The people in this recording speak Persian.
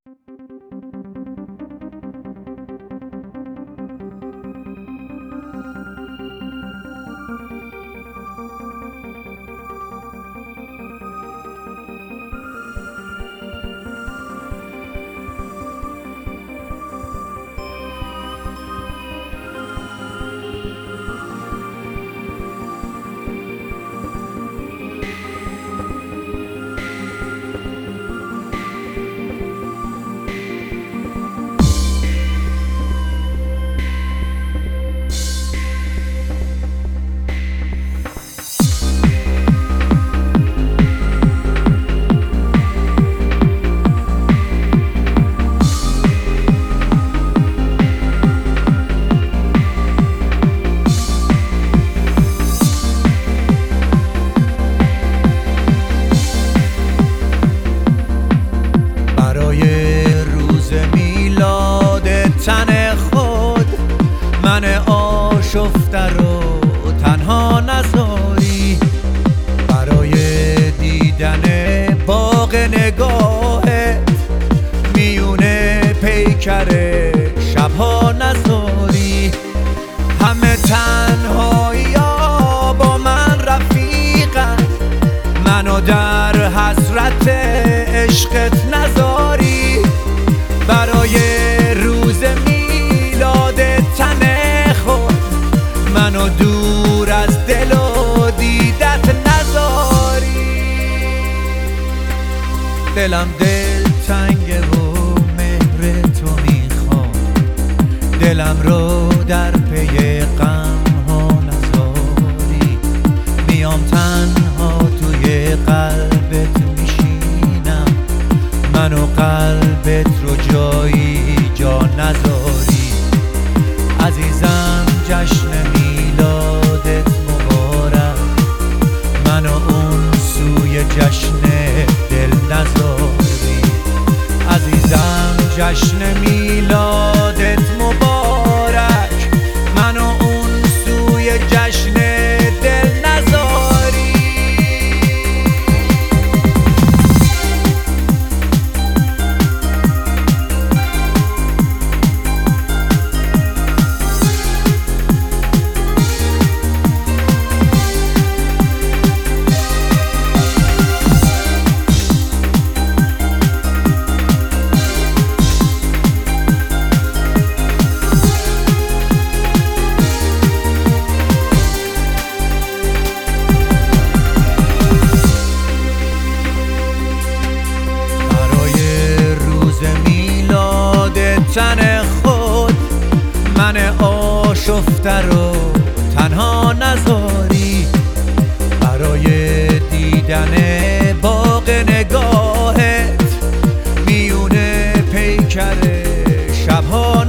تن خود من آشفته رو تنها نذاری، برای دیدن باغ نگاهت میونه پیکر شبها نذاری. همه تنهایی ها با من رفیقن، منو در حسرت عشقت نذاری. برای روز میلاد تن خود منو دور از دل و دیدت نذاری. دلم دل تنگه و مهر تو میخوام، دلم رو در پی غم ها نذاری. میام تنها توی قلبت میشینم، منو قلبت رو جایی جا نذاری. عزیزم جشن میلادت مبارک، منو اون سوی جشن دل نذاری. عزیزم جشن میلادت مبارک، منو اون سوی جشن دل نذاری. تن خود من آشفته رو تنها نذاری، برای دیدن باغ نگاهت میونه پیکر شبها